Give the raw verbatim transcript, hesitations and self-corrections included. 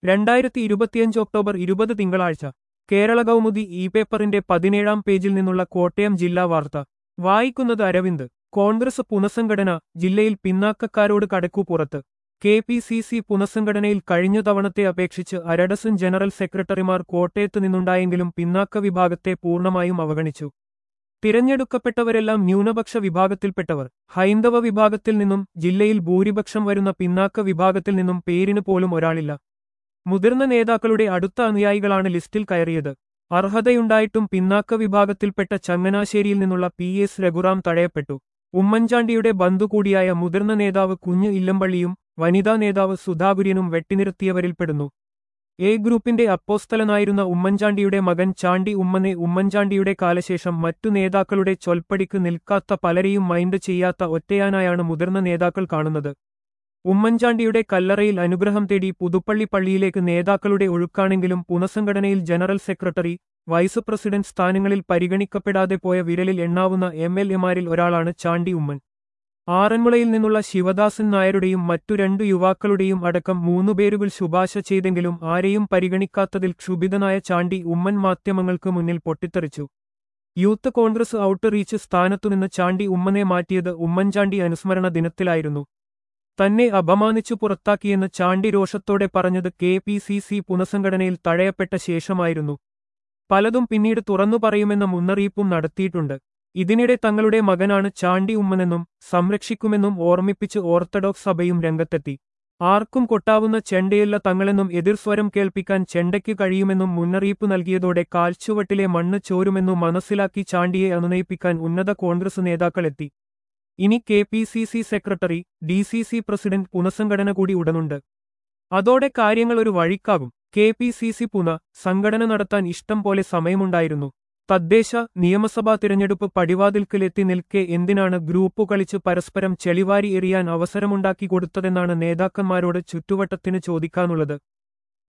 രണ്ടായിരത്തി ഇരുപത്തിയഞ്ച് ഒക്ടോബർ ഇരുപത് തിങ്കളാഴ്ച കേരള കൗമുദി ഇ പേപ്പറിന്റെ പതിനേഴാം പേജിൽ നിന്നുള്ള കോട്ടയം ജില്ലാ വാർത്ത വായിക്കുന്നത് അരവിന്ദ്. കോൺഗ്രസ് പുനഃസംഘടന ജില്ലയിൽ പിന്നാക്കക്കാരോട് കടക്കു പുറത്ത്. കെ പി സി സി പുനഃസംഘടനയിൽ കഴിഞ്ഞ തവണത്തെ അപേക്ഷിച്ച് അരഡസൻ ജനറൽ സെക്രട്ടറിമാർ കോട്ടയത്ത് നിന്നുണ്ടായെങ്കിലും പിന്നാക്ക വിഭാഗത്തെ പൂർണ്ണമായും അവഗണിച്ചു. തിരഞ്ഞെടുക്കപ്പെട്ടവരെല്ലാം ന്യൂനപക്ഷ വിഭാഗത്തിൽപ്പെട്ടവർ. ഹൈന്ദവ വിഭാഗത്തിൽ നിന്നും ജില്ലയിൽ ഭൂരിപക്ഷം വരുന്ന പിന്നാക്ക വിഭാഗത്തിൽ നിന്നും പേരിന് പോലും ഒരാളില്ല. മുതിർന്ന നേതാക്കളുടെ അടുത്ത അനുയായികളാണ് ലിസ്റ്റിൽ കയറിയത്. അർഹതയുണ്ടായിട്ടും പിന്നാക്ക വിഭാഗത്തിൽപ്പെട്ട ചങ്ങനാശ്ശേരിയിൽ നിന്നുള്ള പി എസ് രഘുറാം തഴയപ്പെട്ടു. ഉമ്മൻചാണ്ടിയുടെ ബന്ധു കൂടിയായ മുതിർന്ന നേതാവ് കുഞ്ഞ് ഇല്ലമ്പള്ളിയും വനിതാ നേതാവ് സുധാകുര്യനും വെട്ടിനിർത്തിയവരിൽപ്പെടുന്നു. എ ഗ്രൂപ്പിന്റെ അപ്പോസ്തലനായിരുന്ന ഉമ്മൻചാണ്ടിയുടെ മകൻ ചാണ്ടി ഉമ്മനെ ഉമ്മൻചാണ്ടിയുടെ കാലശേഷം മറ്റു നേതാക്കളുടെ ചൊൽപ്പടിക്ക് നിൽക്കാത്ത പലരെയും മൈൻഡ് ചെയ്യാത്ത ഒറ്റയാനായാണ് മുതിർന്ന നേതാക്കൾ കാണുന്നത്. ഉമ്മൻചാണ്ടിയുടെ കല്ലറയിൽ അനുഗ്രഹം തേടി പുതുപ്പള്ളി പള്ളിയിലേക്ക് നേതാക്കളുടെ ഒഴുക്കാണെങ്കിലും പുനഃസംഘടനയിൽ ജനറൽ സെക്രട്ടറി, വൈസ് പ്രസിഡന്റ് സ്ഥാനങ്ങളിൽ പരിഗണിക്കപ്പെടാതെ പോയ വിരലിൽ എണ്ണാവുന്ന എം എൽ എമാരിൽ ഒരാളാണ് ചാണ്ടി ഉമ്മൻ. ആറന്മുളയിൽ നിന്നുള്ള ശിവദാസൻ നായരുടെയും മറ്റു രണ്ടു യുവാക്കളുടെയും അടക്കം മൂന്നുപേരുകൾ ശുപാർശ ചെയ്തെങ്കിലും ആരെയും പരിഗണിക്കാത്തതിൽ ക്ഷുഭിതനായ ചാണ്ടി ഉമ്മൻ മാധ്യമങ്ങൾക്ക് മുന്നിൽ പൊട്ടിത്തെറിച്ചു. യൂത്ത് കോൺഗ്രസ് ഔട്ട് റീച്ച് സ്ഥാനത്തുനിന്ന് ചാണ്ടി ഉമ്മനെ മാറ്റിയത് ഉമ്മൻചാണ്ടി അനുസ്മരണ ദിനത്തിലായിരുന്നു. തന്നെ അപമാനിച്ചു പുറത്താക്കിയെന്ന് ചാണ്ടി രോഷത്തോടെ പറഞ്ഞത് കെ പി സി സി പുനഃസംഘടനയിൽ തഴയപ്പെട്ട ശേഷമായിരുന്നു. പലതും പിന്നീട് തുറന്നു പറയുമെന്ന മുന്നറിയിപ്പും നടത്തിയിട്ടുണ്ട്. ഇതിനിടെ തങ്ങളുടെ മകനാണ് ചാണ്ടി ഉമ്മനെന്നും സംരക്ഷിക്കുമെന്നും ഓർമ്മിപ്പിച്ച് ഓർത്തഡോക്സ് സഭയും രംഗത്തെത്തി. ആർക്കും കൊട്ടാവുന്ന ചെണ്ടയല്ല തങ്ങളെന്നും എതിർസ്വരം കേൾപ്പിക്കാൻ ചെണ്ടയ്ക്ക് കഴിയുമെന്നും മുന്നറിയിപ്പ് നൽകിയതോടെ കാൽച്ചുവട്ടിലെ മണ്ണ് ചോരുമെന്നും മനസ്സിലാക്കി ചാണ്ടിയെ അനുനയിപ്പിക്കാൻ ഉന്നത കോൺഗ്രസ് നേതാക്കളെത്തി. ഇനി K P C C secretary, D C C president പുനഃസംഘടന കൂടി ഉടനുണ്ട്. അതോടെ കാര്യങ്ങൾ ഒരു വഴിക്കാകും. കെ പി സി സി പുന സംഘടന നടത്താൻ ഇഷ്ടം പോലെ സമയമുണ്ടായിരുന്നു. തദ്ദേശ നിയമസഭാ തിരഞ്ഞെടുപ്പ് പടിവാതിൽക്കലെത്തി നിൽക്കെ എന്തിനാണ് ഗ്രൂപ്പു കളിച്ച് പരസ്പരം ചെളിവാരി എറിയാൻ അവസരമുണ്ടാക്കി കൊടുത്തതെന്നാണ് നേതാക്കന്മാരോട് ചുറ്റുവട്ടത്തിന് ചോദിക്കാനുള്ളത്.